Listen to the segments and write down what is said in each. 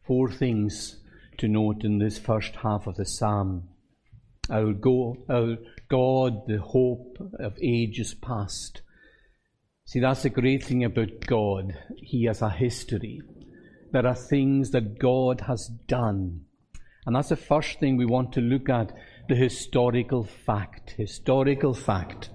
4 things to note in this first half of the psalm. Our God, the hope of ages past. See, that's the great thing about God. He has a history. There are things that God has done. And that's the first thing we want to look at, the historical fact. Historical fact.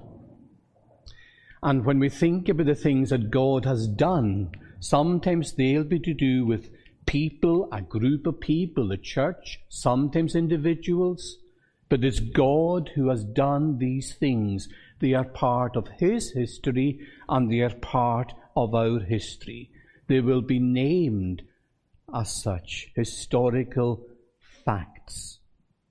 And when we think about the things that God has done, sometimes they'll be to do with people, a group of people, the church, sometimes individuals. But it's God who has done these things. They are part of His history, and they are part of our history. They will be named as such, historical facts.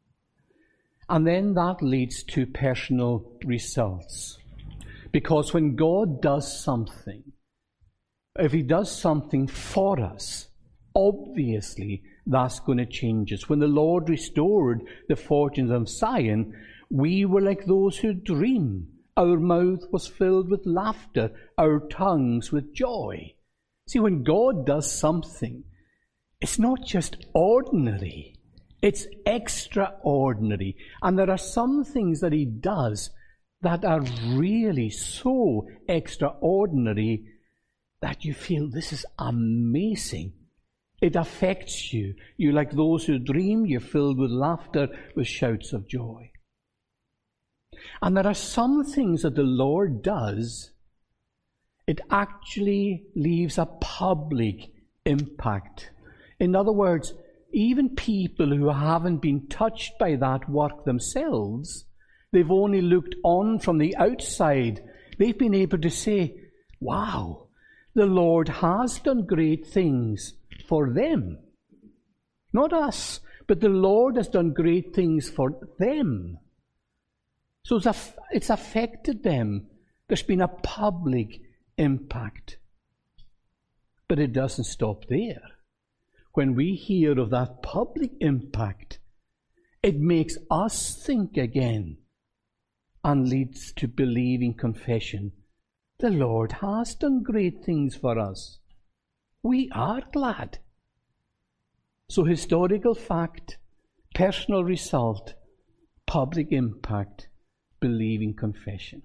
And then that leads to personal results. Because when God does something, if He does something for us, obviously that's going to change us. When the Lord restored the fortunes of Zion, we were like those who dream. Our mouth was filled with laughter, our tongues with joy. See, when God does something, it's not just ordinary, it's extraordinary. And there are some things that He does that are really so extraordinary that you feel, this is amazing. It affects you. You're like those who dream. You're filled with laughter, with shouts of joy. And there are some things that the Lord does, it actually leaves a public impact. In other words, even people who haven't been touched by that work themselves, they've only looked on from the outside, they've been able to say, wow, the Lord has done great things for them. Not us, but the Lord has done great things for them. So it's affected them. There's been a public impact. But it doesn't stop there. When we hear of that public impact, it makes us think again and leads to believing confession. The Lord has done great things for us. We are glad. So historical fact, personal result, public impact, believing confession.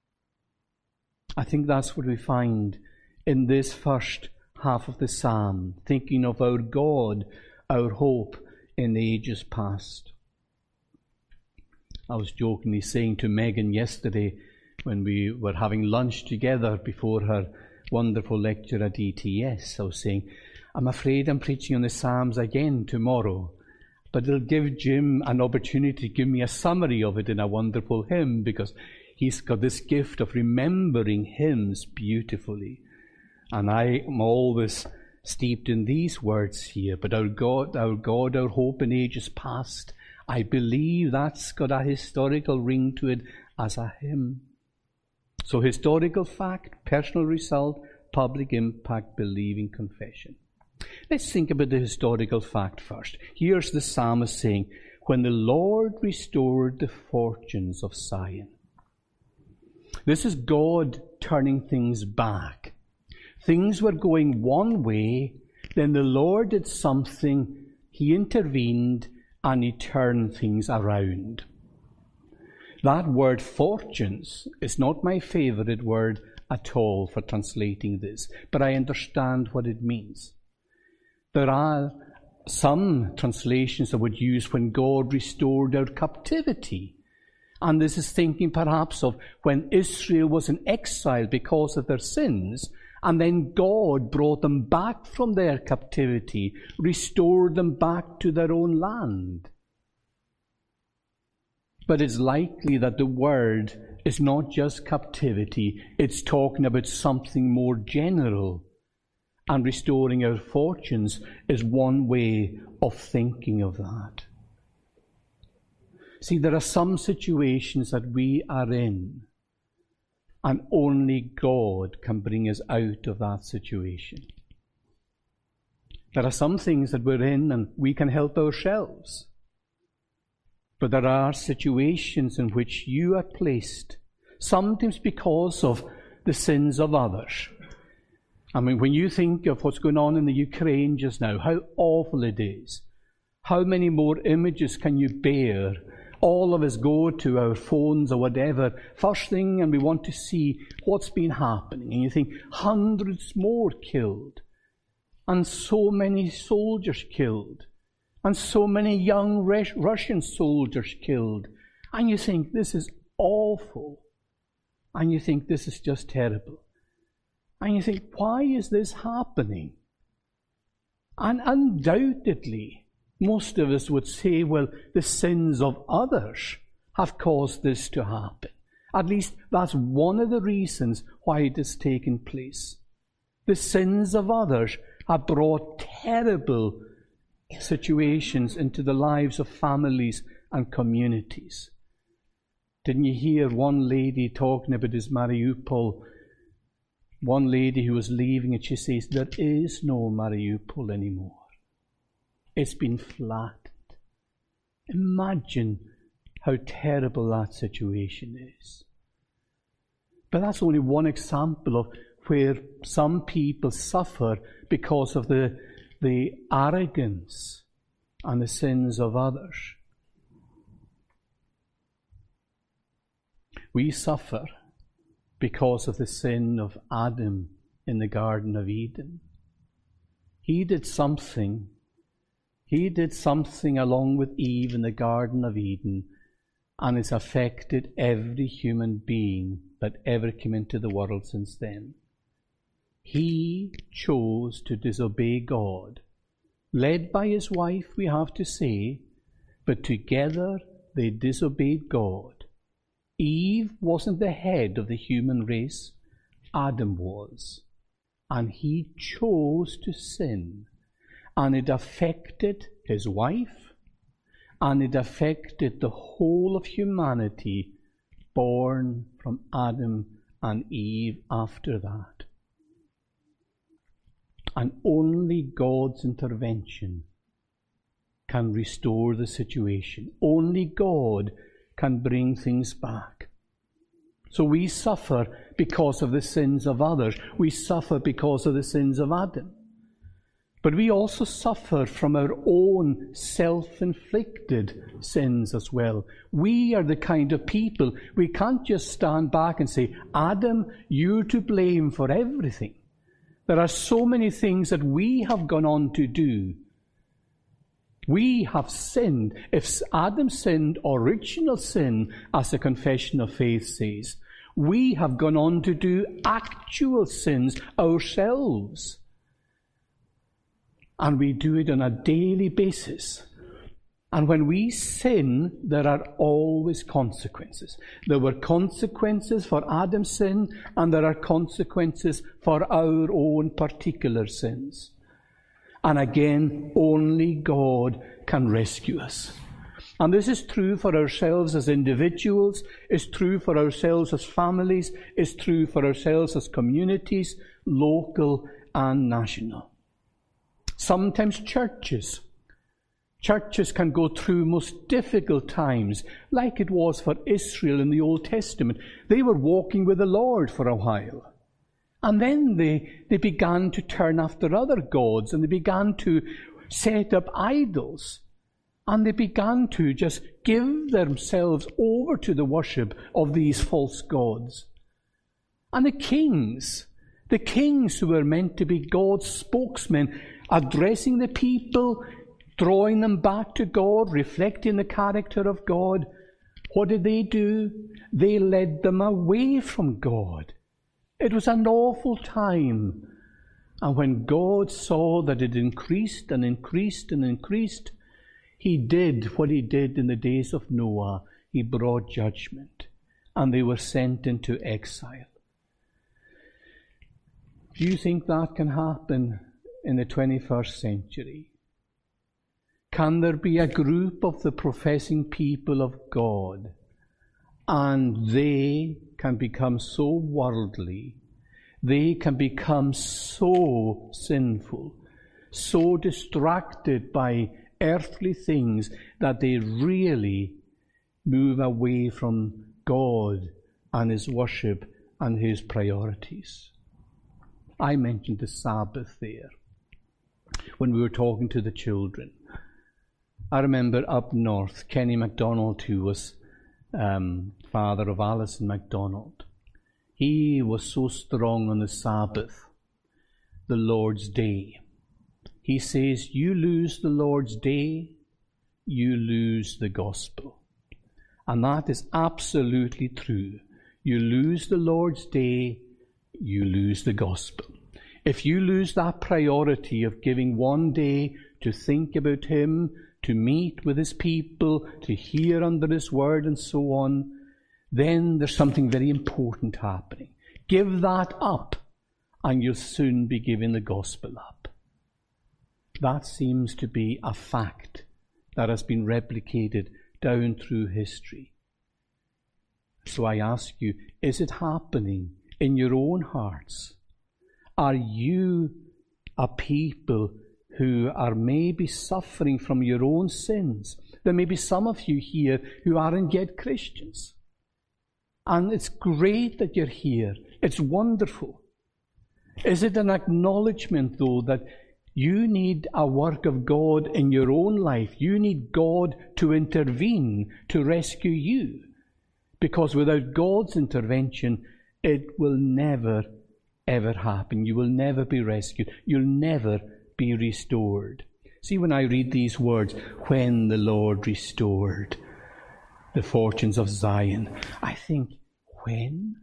I think that's what we find in this first half of the psalm, thinking of our God, our hope in the ages past. I was jokingly saying to Megan yesterday when we were having lunch together before her wonderful lecture at ETS, I was saying, I'm afraid I'm preaching on the Psalms again tomorrow, but it'll give Jim an opportunity to give me a summary of it in a wonderful hymn, because he's got this gift of remembering hymns beautifully. And I am always steeped in these words here, but our God, our hope in ages past, I believe that's got a historical ring to it as a hymn. So historical fact, personal result, public impact, believing confession. Let's think about the historical fact first. Here's the psalmist saying, when the Lord restored the fortunes of Zion. This is God turning things back. Things were going one way, then the Lord did something, He intervened, and He turned things around. That word fortunes is not my favorite word at all for translating this, but I understand what it means. There are some translations that would use when God restored our captivity. And this is thinking perhaps of when Israel was in exile because of their sins, and then God brought them back from their captivity, restored them back to their own land. But it's likely that the word is not just captivity, it's talking about something more general. And restoring our fortunes is one way of thinking of that. See, there are some situations that we are in, and only God can bring us out of that situation. There are some things that we're in and we can help ourselves. But there are situations in which you are placed, sometimes because of the sins of others. I mean, when you think of what's going on in the Ukraine just now, how awful it is, how many more images can you bear? All of us go to our phones or whatever, first thing, and we want to see what's been happening. And you think, hundreds more killed, and so many soldiers killed, and so many young Russian soldiers killed. And you think, this is awful. And you think, this is just terrible. And you think, why is this happening? And undoubtedly, most of us would say, well, the sins of others have caused this to happen. At least that's one of the reasons why it has taken place. The sins of others have brought terrible situations into the lives of families and communities. Didn't you hear one lady talking about this Mariupol? One lady who was leaving, and she says, there is no Mariupol anymore. It's been flattened. Imagine how terrible that situation is. But that's only one example of where some people suffer because of the arrogance and the sins of others. We suffer because of the sin of Adam in the Garden of Eden. He did something along with Eve in the Garden of Eden, and it's affected every human being that ever came into the world since then. He chose to disobey God, led by his wife, we have to say, but together they disobeyed God. Eve wasn't the head of the human race, Adam was. And he chose to sin. And it affected his wife, and it affected the whole of humanity born from Adam and Eve after that. And only God's intervention can restore the situation. Only God can bring things back. So we suffer because of the sins of others. We suffer because of the sins of Adam. But we also suffer from our own self-inflicted sins as well. We are the kind of people, we can't just stand back and say, Adam, you're to blame for everything. There are so many things that we have gone on to do. We have sinned. If Adam sinned original sin, as the Confession of Faith says, we have gone on to do actual sins ourselves. And we do it on a daily basis. And when we sin, there are always consequences. There were consequences for Adam's sin, and there are consequences for our own particular sins. And again, only God can rescue us. And this is true for ourselves as individuals, it's true for ourselves as families, it's true for ourselves as communities, local and national. Sometimes churches can go through most difficult times, like it was for Israel in the Old Testament. They were walking with the Lord for a while. And then they began to turn after other gods, and they began to set up idols. And they began to just give themselves over to the worship of these false gods. And the kings who were meant to be God's spokesmen, addressing the people, drawing them back to God, reflecting the character of God, what did they do? They led them away from God. It was an awful time. And when God saw that it increased and increased and increased, he did what he did in the days of Noah. He brought judgment, and they were sent into exile. Do you think that can happen in the 21st century? Can there be a group of the professing people of God, and they can become so worldly, they can become so sinful, so distracted by earthly things that they really move away from God and his worship and his priorities? I mentioned the Sabbath there when we were talking to the children. I remember up north, Kenny MacDonald, who was father of Alison MacDonald. He was so strong on the Sabbath, the Lord's Day. He says, you lose the Lord's Day, you lose the gospel. And that is absolutely true. You lose the Lord's Day, you lose the gospel. If you lose that priority of giving one day to think about Him, to meet with His people, to hear under His word and so on, then there's something very important happening. Give that up, and you'll soon be giving the gospel up. That seems to be a fact that has been replicated down through history. So I ask you, is it happening in your own hearts? Are you a people who are maybe suffering from your own sins? There may be some of you here who aren't yet Christians. And it's great that you're here. It's wonderful. Is it an acknowledgement, though, that you need a work of God in your own life? You need God to intervene, to rescue you. Because without God's intervention, it will never, ever happen. You will never be rescued. You'll never be restored. See, when I read these words, when the Lord restored the fortunes of Zion, I think, when?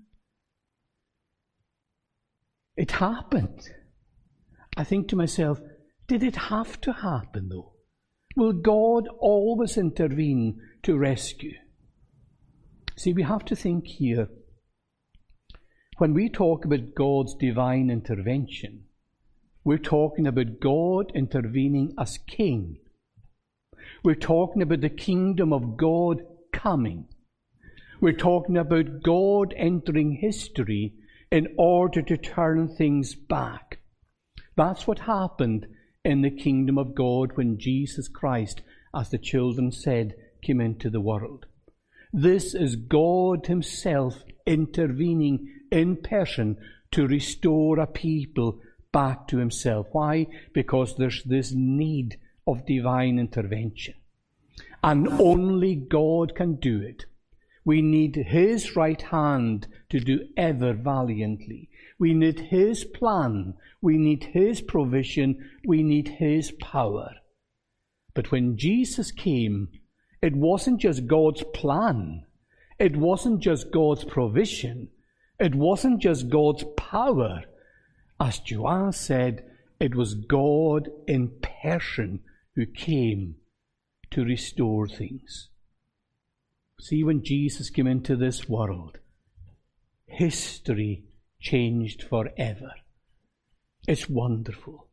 It happened. I think to myself, did it have to happen though? Will God always intervene to rescue? See, we have to think here, when we talk about God's divine intervention, we're talking about God intervening as King. We're talking about the kingdom of God coming. We're talking about God entering history in order to turn things back. That's what happened in the kingdom of God when Jesus Christ, as the children said, came into the world. This is God Himself intervening in person to restore a people back to Himself. Why? Because there's this need of divine intervention. And only God can do it. We need His right hand to do ever valiantly. We need His plan. We need His provision. We need His power. But when Jesus came, it wasn't just God's plan. It wasn't just God's provision. It wasn't just God's power. As Joanne said, it was God in person who came to restore things. See, when Jesus came into this world, history changed forever. It's wonderful.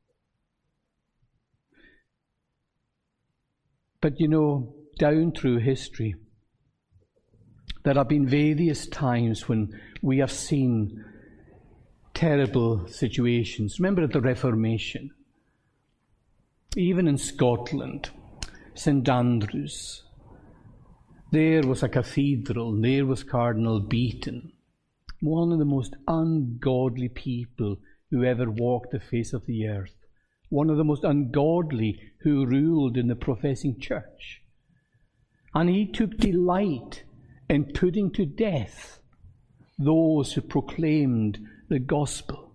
But you know, down through history, there have been various times when we have seen terrible situations. Remember at the Reformation, even in Scotland, St. Andrews, there was a cathedral, and there was Cardinal Beaton, one of the most ungodly people who ever walked the face of the earth, one of the most ungodly who ruled in the professing church. And he took delight in putting to death those who proclaimed the gospel.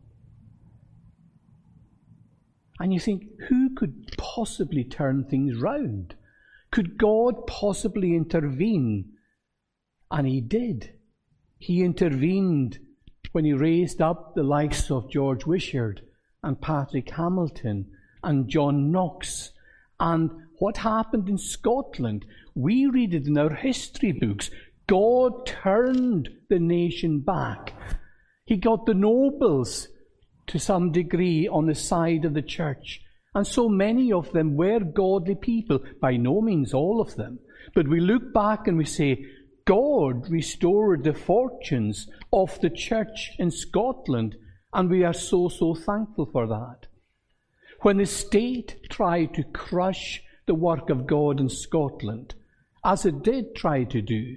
And you think, who could possibly turn things round? Could God possibly intervene? And He did. He intervened when He raised up the likes of George Wishart and Patrick Hamilton and John Knox. And what happened in Scotland? We read it in our history books. God turned the nation back. He got the nobles to some degree on the side of the church. And so many of them were godly people, by no means all of them. But we look back and we say, God restored the fortunes of the church in Scotland, and we are so thankful for that. When the state tried to crush the work of God in Scotland, as it did try to do,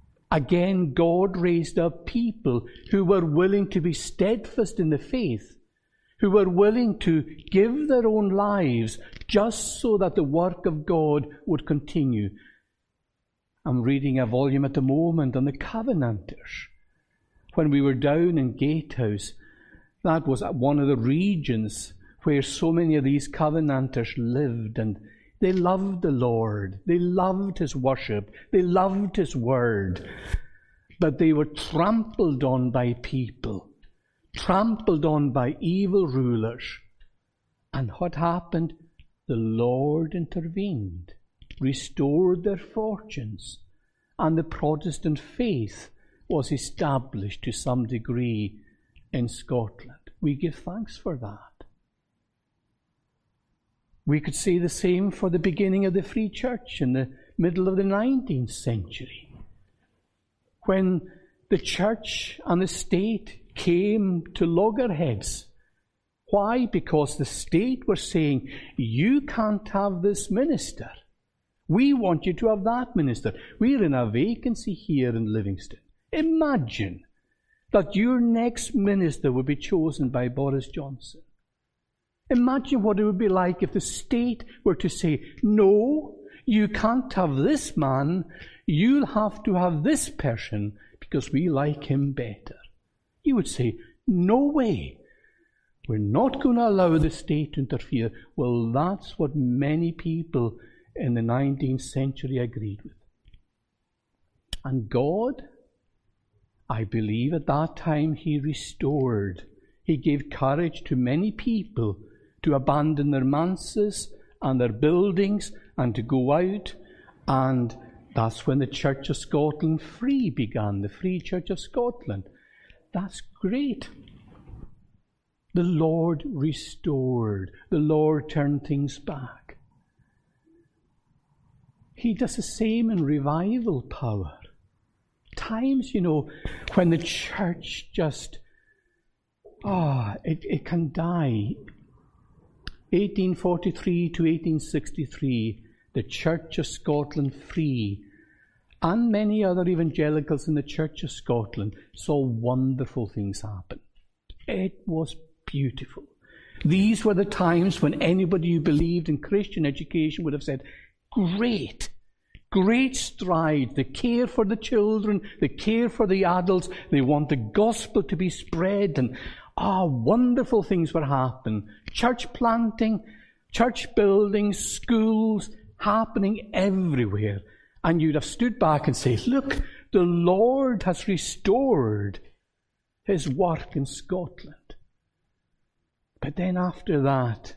again God raised up people who were willing to be steadfast in the faith who were willing to give their own lives just so that the work of God would continue. I'm reading a volume at the moment on the Covenanters. When we were down in Gatehouse, that was one of the regions where so many of these Covenanters lived, and they loved the Lord. They loved His worship. They loved His word. But they were trampled on by people, trampled on by evil rulers. And what happened? The Lord intervened, restored their fortunes, and the Protestant faith was established to some degree in Scotland. We give thanks for that. We could say the same for the beginning of the Free Church in the middle of the 19th century, when the church and the state came to loggerheads. Why? Because the state were saying, you can't have this minister. We want you to have that minister. We're in a vacancy here in Livingston. Imagine that your next minister would be chosen by Boris Johnson. Imagine what it would be like if the state were to say, no, you can't have this man, you'll have to have this person because we like him better. You would say, no way. We're not going to allow the state to interfere. Well, that's what many people in the 19th century agreed with. And God, I believe at that time, He restored. He gave courage to many people to abandon their manses and their buildings and to go out. And that's when the Church of Scotland Free began, the Free Church of Scotland. That's great. The Lord restored. The Lord turned things back. He does the same in revival power. Times, when the church just, it can die. 1843 to 1863, the Church of Scotland Free and many other evangelicals in the Church of Scotland saw wonderful things happen. It was beautiful. These were the times when anybody who believed in Christian education would have said, great strides, the care for the children, the care for the adults. They want the gospel to be spread, and wonderful things were happening. Church planting, church buildings, schools happening everywhere. And you'd have stood back and say, look, the Lord has restored His work in Scotland. But then after that,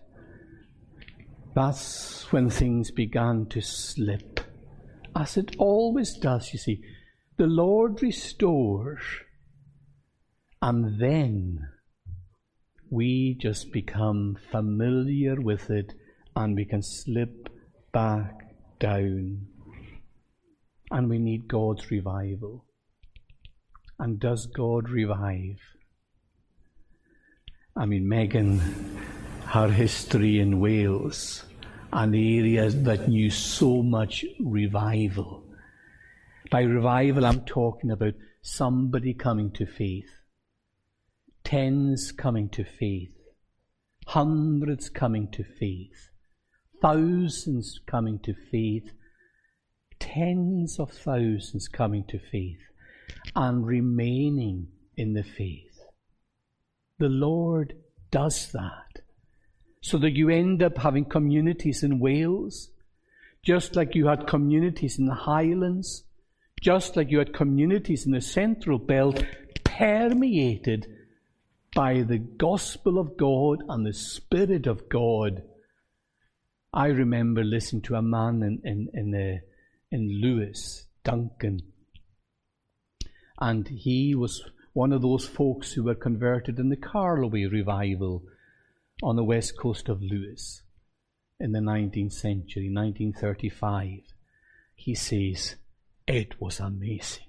that's when things began to slip. As it always does, you see. The Lord restores, and then we just become familiar with it, and we can slip back down. And we need God's revival. And does God revive? Megan, her history in Wales, and the areas that knew so much revival. By revival, I'm talking about somebody coming to faith. Tens coming to faith. Hundreds coming to faith. Thousands coming to faith. Tens of thousands coming to faith. And remaining in the faith. The Lord does that. So that you end up having communities in Wales, just like you had communities in the Highlands, just like you had communities in the Central Belt, permeated by the gospel of God and the Spirit of God. I remember listening to a man in Lewis, Duncan, and he was one of those folks who were converted in the Carloway revival on the west coast of Lewis in the 19th century, 1935. He says, it was amazing.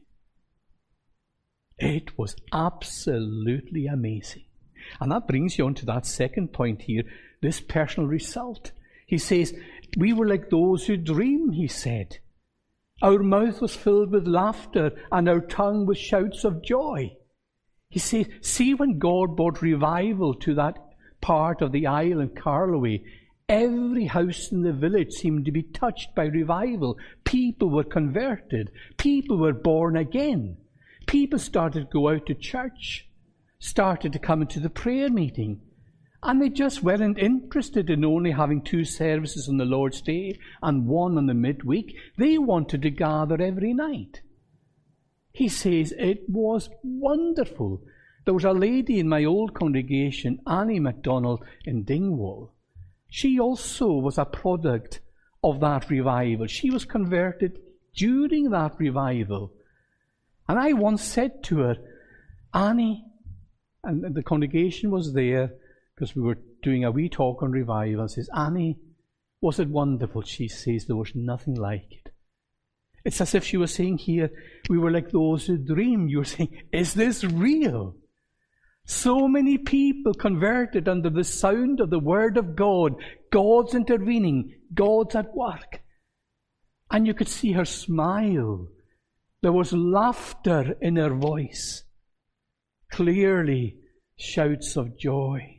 It was absolutely amazing. And that brings you on to that second point here, this personal result. He says, we were like those who dream, he said. Our mouth was filled with laughter and our tongue with shouts of joy. He says, see when God brought revival to that part of the island, Carloway, every house in the village seemed to be touched by revival. People were converted. People were born again. People started to go out to church, started to come into the prayer meeting. And they just weren't interested in only having 2 services on the Lord's Day and 1 on the midweek. They wanted to gather every night. He says it was wonderful. There was a lady in my old congregation, Annie MacDonald in Dingwall. She also was a product of that revival. She was converted during that revival. And I once said to her, Annie, and the congregation was there, because we were doing a wee talk on revival, and says, Annie, was it wonderful? She says, there was nothing like it. It's as if she was saying here, we were like those who dream. You were saying, is this real? So many people converted under the sound of the word of God. God's intervening. God's at work. And you could see her smile. There was laughter in her voice. Clearly, shouts of joy.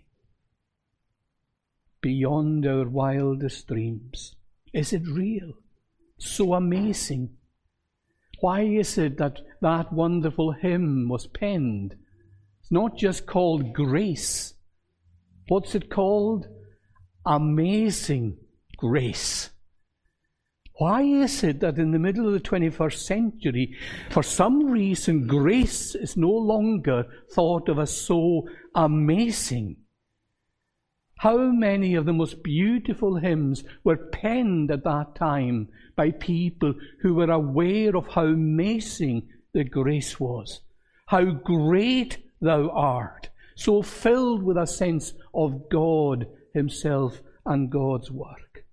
Beyond our wildest dreams. Is it real? So amazing. Why is it that that wonderful hymn was penned? It's not just called Grace. What's it called? Amazing Grace. Why is it that in the middle of the 21st century, for some reason, grace is no longer thought of as so amazing? How many of the most beautiful hymns were penned at that time by people who were aware of how amazing the grace was, how great thou art, so filled with a sense of God himself and God's work.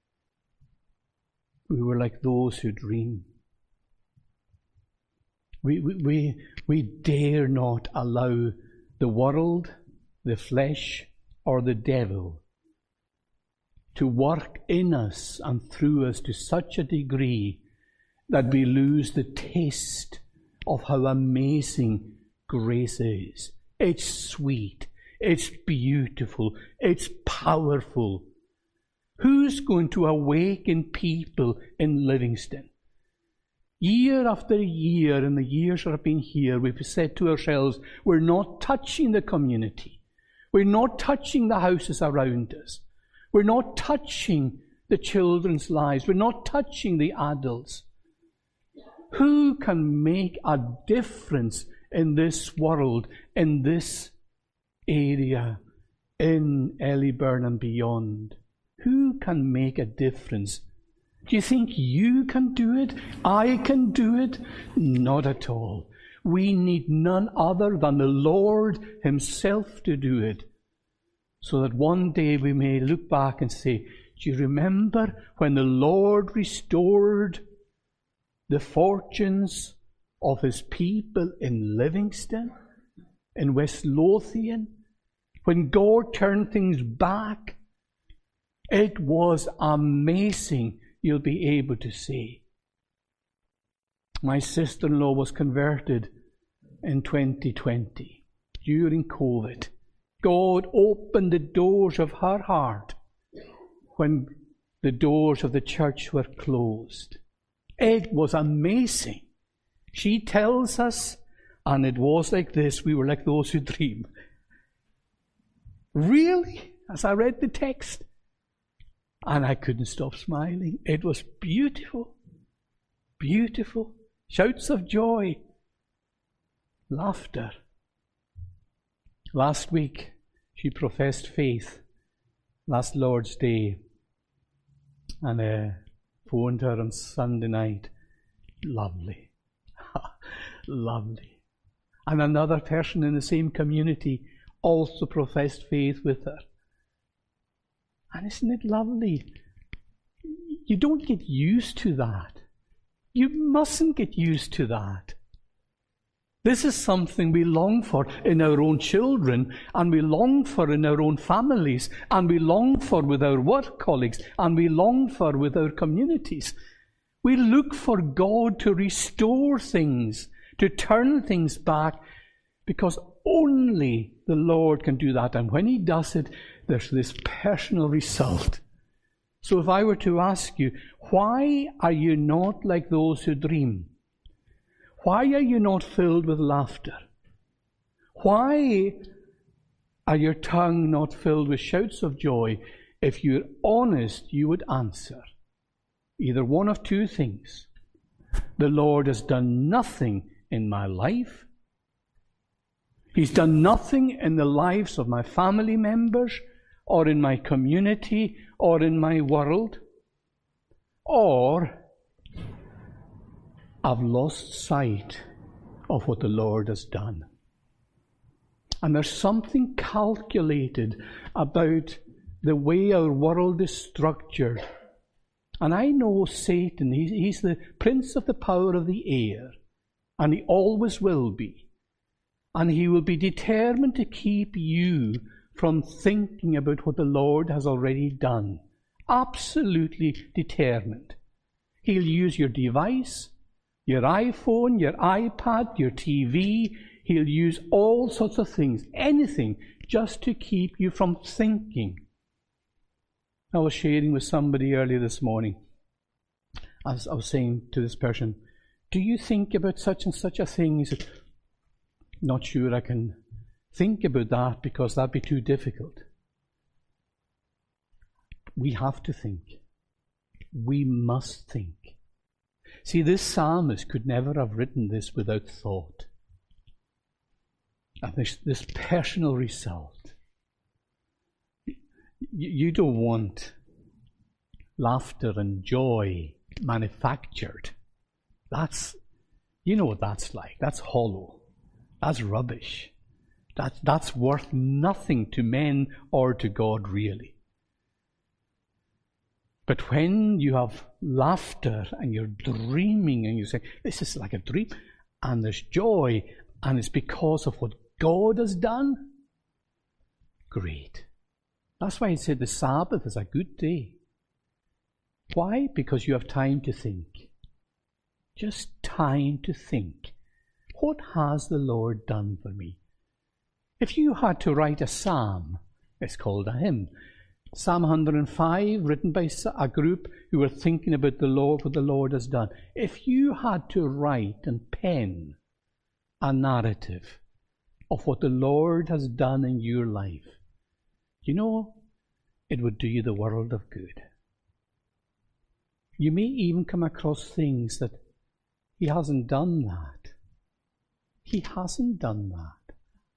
We were like those who dream. We dare not allow the world, the flesh, or the devil to work in us and through us to such a degree that we lose the taste of how amazing grace is. It's sweet, it's beautiful, it's powerful. Who's going to awaken people in Livingston? Year after year, in the years that have been here, we've said to ourselves, we're not touching the community. We're not touching the houses around us. We're not touching the children's lives. We're not touching the adults. Who can make a difference in this world, in this area, in Ellyburn and beyond? Who can make a difference? Do you think you can do it? I can do it? Not at all. We need none other than the Lord himself to do it, so that one day we may look back and say, do you remember when the Lord restored the fortunes of his people in Livingston, in West Lothian? When God turned things back, it was amazing, you'll be able to say. My sister-in-law was converted in 2020 during COVID. God opened the doors of her heart when the doors of the church were closed. It was amazing. She tells us, and it was like this, we were like those who dream. Really? As I read the text, and I couldn't stop smiling. It was beautiful. Beautiful. Shouts of joy. Laughter. Last week, she professed faith. Last Lord's Day. And I phoned her on Sunday night. Lovely. Lovely. And another person in the same community also professed faith with her. And isn't it lovely? You don't get used to that. You mustn't get used to that. This is something we long for in our own children, and we long for in our own families, and we long for with our work colleagues, and we long for with our communities. We look for God to restore things, to turn things back, because Only the Lord can do that. And when He does it, there's this personal result. So if I were to ask you, why are you not like those who dream? Why are you not filled with laughter? Why are your tongue not filled with shouts of joy? If you're honest, you would answer either one of two things. The Lord has done nothing in my life. He's done nothing in the lives of my family members, or in my community, or in my world. Or I've lost sight of what the Lord has done. And there's something calculated about the way our world is structured. And I know Satan, he's the prince of the power of the air, and he always will be. And he will be determined to keep you from thinking about what the Lord has already done. Absolutely determined. He'll use your device, your iPhone, your iPad, your TV. He'll use all sorts of things, anything, just to keep you from thinking. I was sharing with somebody earlier this morning. I was saying to this person, do you think about such and such a thing? He said, not sure I can think about that because that'd be too difficult. We have to think. We must think. See, this psalmist could never have written this without thought. And this personal result. You don't want laughter and joy manufactured. You know what that's like. That's hollow. That's rubbish. That's worth nothing to men or to God, really. But when you have laughter and you're dreaming and you say, this is like a dream, and there's joy, and it's because of what God has done, great. That's why he said the Sabbath is a good day. Why? Because you have time to think. Just time to think. What has the Lord done for me? If you had to write a psalm, it's called a hymn. Psalm 105, written by a group who were thinking about the Lord, what the Lord has done. If you had to write and pen a narrative of what the Lord has done in your life, you know, it would do you the world of good. You may even come across things that He hasn't done that. He hasn't done that.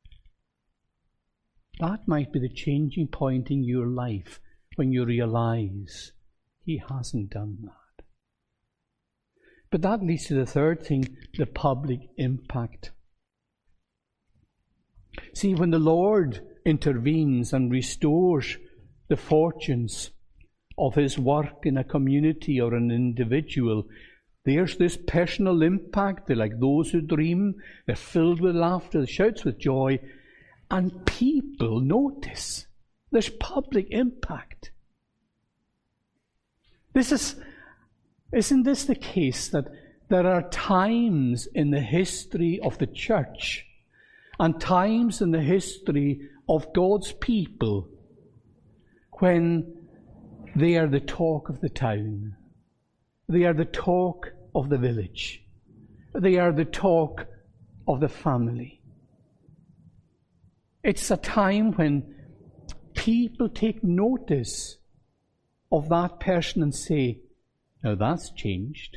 That might be the changing point in your life when you realize He hasn't done that. But that leads to the third thing, the public impact. See, when the Lord intervenes and restores the fortunes of His work in a community or an individual, there's this personal impact. They're like those who dream. They're filled with laughter, shouts with joy. And people notice. There's public impact. Isn't this the case that there are times in the history of the church and times in the history of God's people when they are the talk of the town. They are the talk of the village. They are the talk of the family. It's a time when people take notice of that person and say, now that's changed.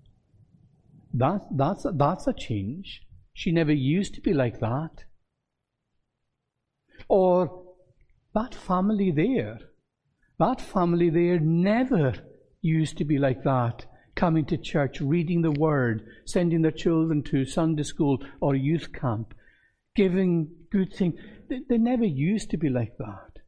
That's a change. She never used to be like that. Or that family there never used to be like that, coming to church, reading the Word, sending their children to Sunday school or youth camp, giving good things. They never used to be like that.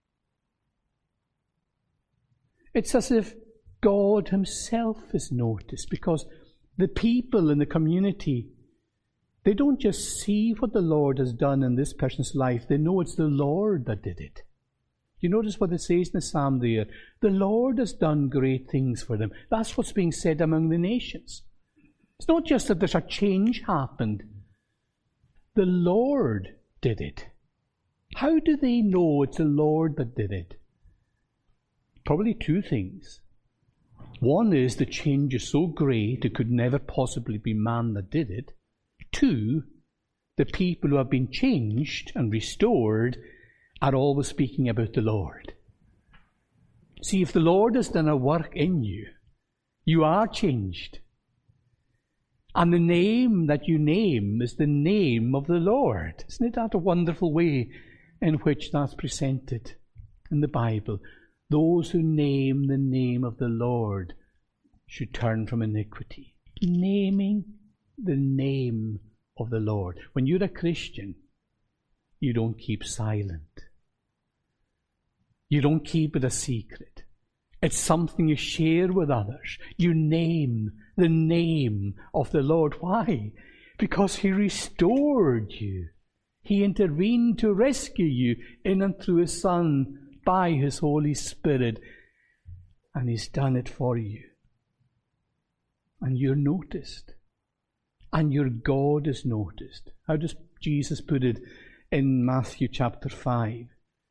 It's as if God Himself is noticed, because the people in the community, they don't just see what the Lord has done in this person's life, they know it's the Lord that did it. You notice what it says in the psalm there? The Lord has done great things for them. That's what's being said among the nations. It's not just that there's a change happened. The Lord did it. How do they know it's the Lord that did it? Probably two things. One is the change is so great it could never possibly be man that did it. Two, the people who have been changed and restored are always speaking about the Lord. See, if the Lord has done a work in you, you are changed. And the name that you name is the name of the Lord. Isn't that a wonderful way in which that's presented in the Bible? Those who name the name of the Lord should turn from iniquity. Naming the name of the Lord. When you're a Christian, you don't keep silent. You don't keep it a secret. It's something you share with others. You name the name of the Lord. Why? Because He restored you. He intervened to rescue you in and through His Son by His Holy Spirit. And He's done it for you. And you're noticed. And your God is noticed. How does Jesus put it in Matthew chapter 5?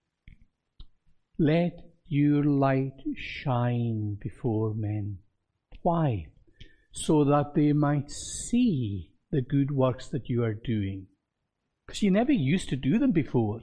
Let your light shine before men. Why? So that they might see the good works that you are doing. Because you never used to do them before.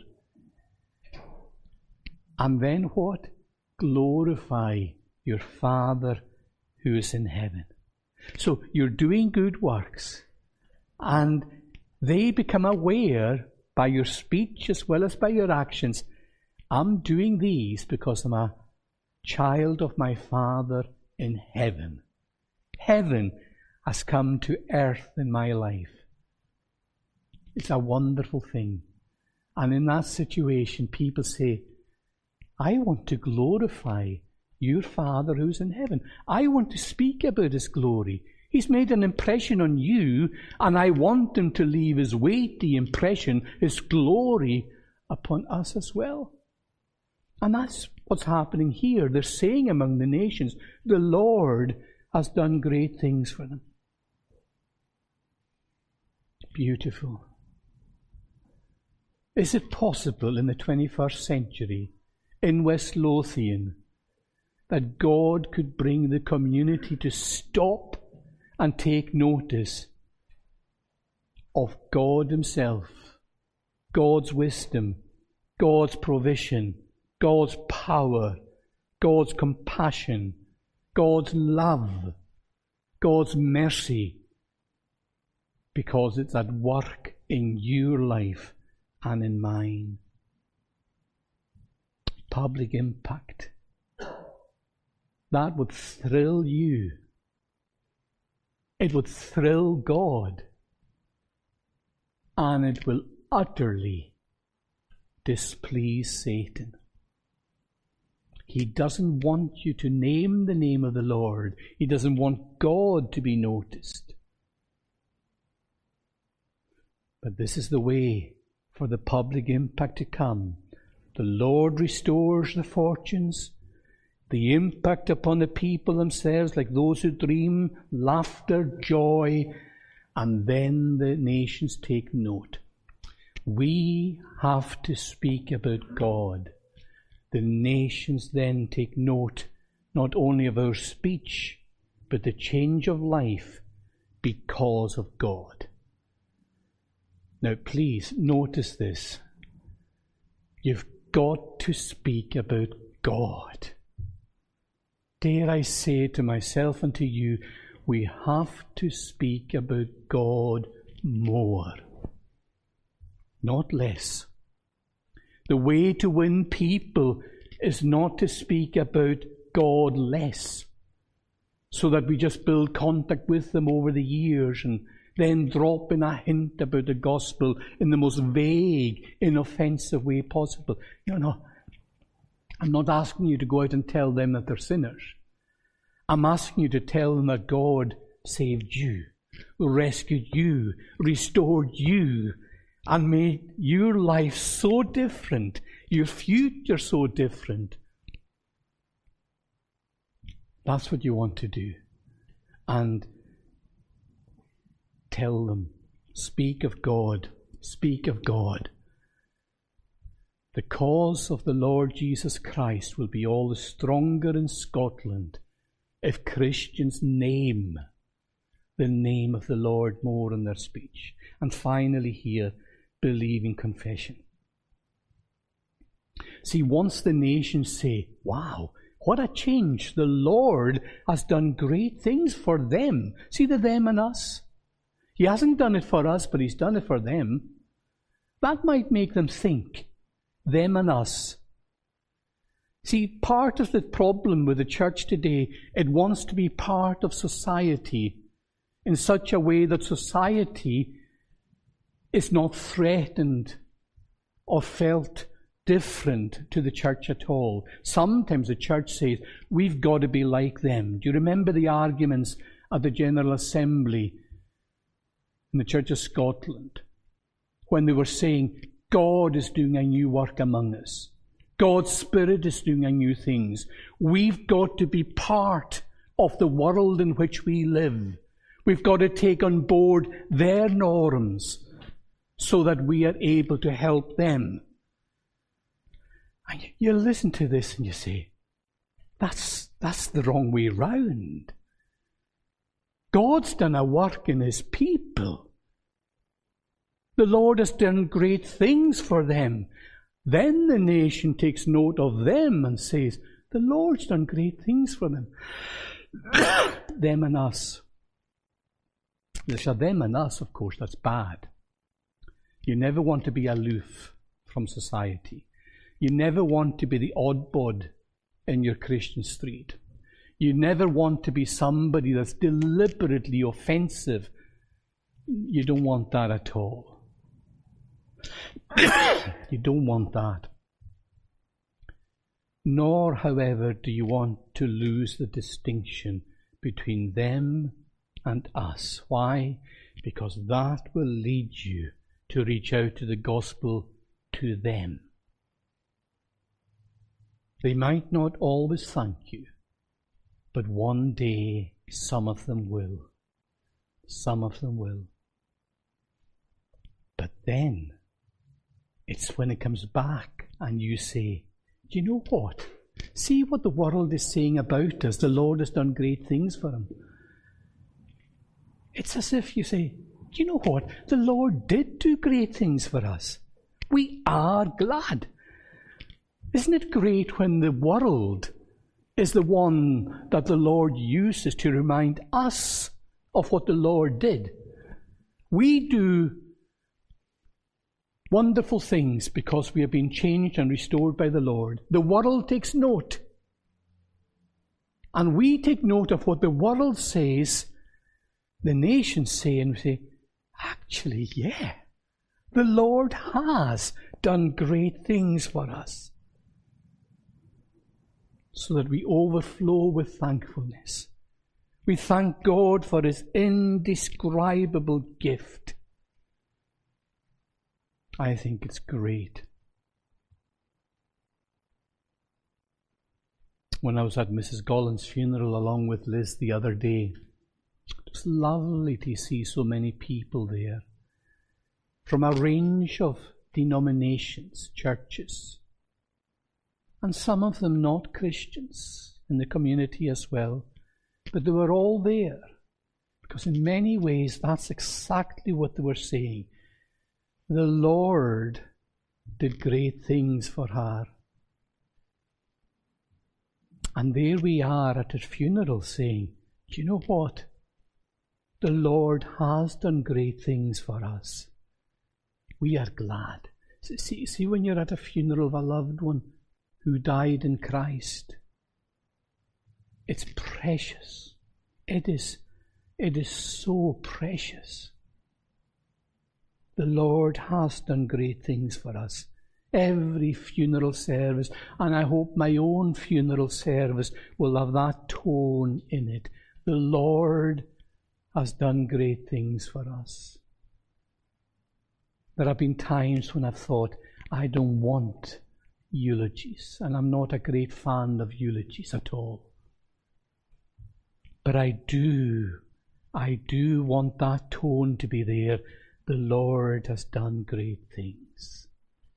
And then what? Glorify your Father who is in heaven. So you're doing good works, and they become aware by your speech as well as by your actions. I'm doing these because I'm a child of my Father in heaven. Heaven has come to earth in my life. It's a wonderful thing. And in that situation, people say, I want to glorify your Father who's in heaven. I want to speak about His glory. He's made an impression on you, and I want Him to leave His weighty impression, His glory, upon us as well. And that's what's happening here. They're saying among the nations, the Lord has done great things for them. Beautiful. Is it possible in the 21st century, in West Lothian, that God could bring the community to stop and take notice of God Himself, God's wisdom, God's provision, God's power, God's compassion, God's love, God's mercy, because it's at work in your life and in mine. Public impact. That would thrill you. It would thrill God. And it will utterly displease Satan. He doesn't want you to name the name of the Lord. He doesn't want God to be noticed. But this is the way for the public impact to come. The Lord restores the fortunes, the impact upon the people themselves, like those who dream, laughter, joy, and then the nations take note. We have to speak about God. The nations then take note not only of our speech, but the change of life because of God. Now please notice this. You've got to speak about God. Dare I say to myself and to you, we have to speak about God more, not less. The way to win people is not to speak about God less, so that we just build contact with them over the years and then drop in a hint about the gospel in the most vague, inoffensive way possible. I'm not asking you to go out and tell them that they're sinners. I'm asking you to tell them that God saved you, rescued you, restored you, and made your life so different, your future so different. That's what you want to do. And tell them, speak of God, speak of God. The cause of the Lord Jesus Christ will be all the stronger in Scotland if Christians name the name of the Lord more in their speech. And finally here, believing confession. See, once the nations say, wow, what a change. The Lord has done great things for them. See the them and us? He hasn't done it for us, but he's done it for them. That might make them think, them and us. See, part of the problem with the church today, it wants to be part of society in such a way that society is not threatened or felt different to the church at all. Sometimes the church says, we've got to be like them. Do you remember the arguments at the General Assembly in the Church of Scotland when they were saying, God is doing a new work among us. God's Spirit is doing a new things. We've got to be part of the world in which we live. We've got to take on board their norms so that we are able to help them. And you listen to this and you say, that's the wrong way round. God's done a work in his people. The Lord has done great things for them. Then the nation takes note of them and says, the Lord's done great things for them. Them and us. There's a them and us, of course, that's bad. You never want to be aloof from society. You never want to be the odd bod in your Christian street. You never want to be somebody that's deliberately offensive. You don't want that at all. You don't want that. Nor, however, do you want to lose the distinction between them and us. Why? Because that will lead you to reach out to the gospel to them. They might not always thank you, but one day some of them will. Some of them will. But then it's when it comes back and you say, do you know what? See what the world is saying about us. The Lord has done great things for them. It's as if you say, do you know what? The Lord did do great things for us. We are glad. Isn't it great when the world is the one that the Lord uses to remind us of what the Lord did? We do wonderful things because we have been changed and restored by the Lord. The world takes note. And we take note of what the world says, the nations say, and we say, actually, yeah, the Lord has done great things for us. So that we overflow with thankfulness. We thank God for his indescribable gift. I think it's great. When I was at Mrs. Gollan's funeral along with Liz the other day, it was lovely to see so many people there from a range of denominations, churches, and some of them not Christians in the community as well, but they were all there because in many ways that's exactly what they were saying. The Lord did great things for her. And there we are at her funeral saying, do you know what? The Lord has done great things for us. We are glad. See when you're at a funeral of a loved one who died in Christ. It's precious. It is so precious. The Lord has done great things for us. Every funeral service, and I hope my own funeral service will have that tone in it. The Lord has done great things for us. There have been times when I've thought, I don't want eulogies, and I'm not a great fan of eulogies at all. But I do want that tone to be there. The Lord has done great things.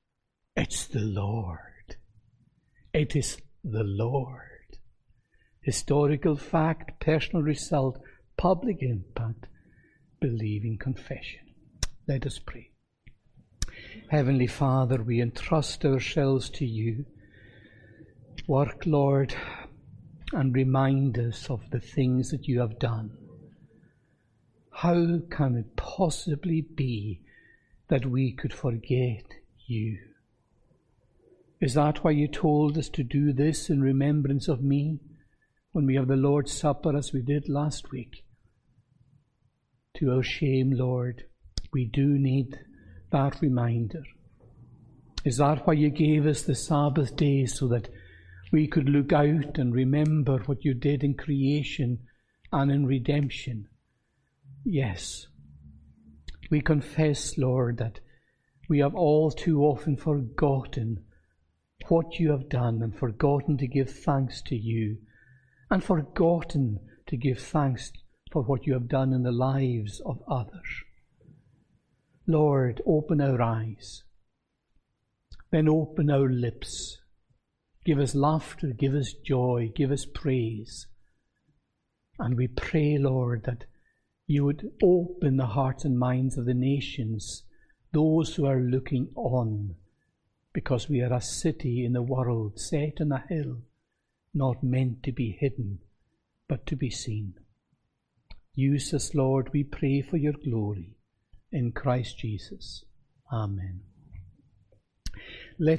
It's the Lord. It is the Lord. Historical fact, personal result, public impact, believing confession. Let us pray. Heavenly Father, we entrust ourselves to you. Work, Lord, and remind us of the things that you have done. How can it possibly be that we could forget you? Is that why you told us to do this in remembrance of me when we have the Lord's Supper as we did last week? To our shame, Lord, we do need that reminder. Is that why you gave us the Sabbath day, so that we could look out and remember what you did in creation and in redemption? Yes. We confess, Lord, that we have all too often forgotten what you have done, and forgotten to give thanks to you, and forgotten to give thanks for what you have done in the lives of others. Lord, open our eyes, then open our lips. Give us laughter, give us joy, give us praise. And we pray, Lord, that you would open the hearts and minds of the nations, those who are looking on, because we are a city in the world set on a hill, not meant to be hidden, but to be seen. Use us, Lord, we pray, for your glory. In Christ Jesus. Amen.